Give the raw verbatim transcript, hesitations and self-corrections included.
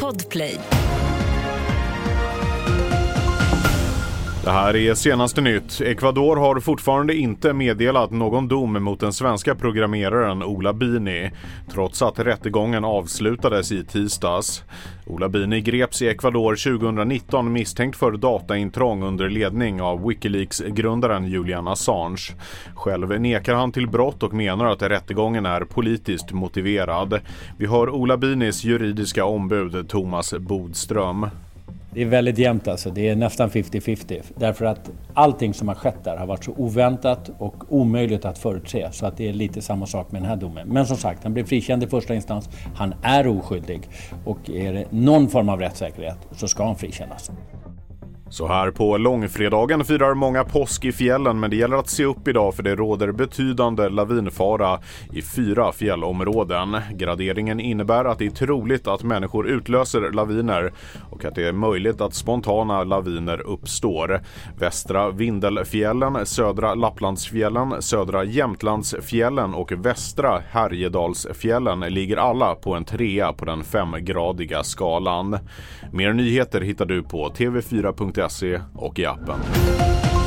Podplay. Det här är senaste nytt. Ecuador har fortfarande inte meddelat någon dom mot den svenska programmeraren Ola Bini, trots att rättegången avslutades i tisdags. Ola Bini greps i Ecuador tjugonitton misstänkt för dataintrång under ledning av Wikileaks-grundaren Julian Assange. Själv nekar han till brott och menar att rättegången är politiskt motiverad. Vi hör Ola Binis juridiska ombud Thomas Bodström. Det är väldigt jämnt alltså, det är nästan femtio femtio. Därför att allting som har skett där har varit så oväntat och omöjligt att förutse. Så att det är lite samma sak med den här domen. Men som sagt, han blev frikänd i första instans. Han är oskyldig. Och är det någon form av rättssäkerhet så ska han frikännas. Så här på långfredagen firar många påsk i fjällen, men det gäller att se upp idag för det råder betydande lavinfara i fyra fjällområden. Graderingen innebär att det är troligt att människor utlöser laviner och att det är möjligt att spontana laviner uppstår. Västra Vindelfjällen, södra Lapplandsfjällen, södra Jämtlandsfjällen och västra Härjedalsfjällen ligger alla på en trea på den femgradiga skalan. Mer nyheter hittar du på t v fyra punkt se och i appen.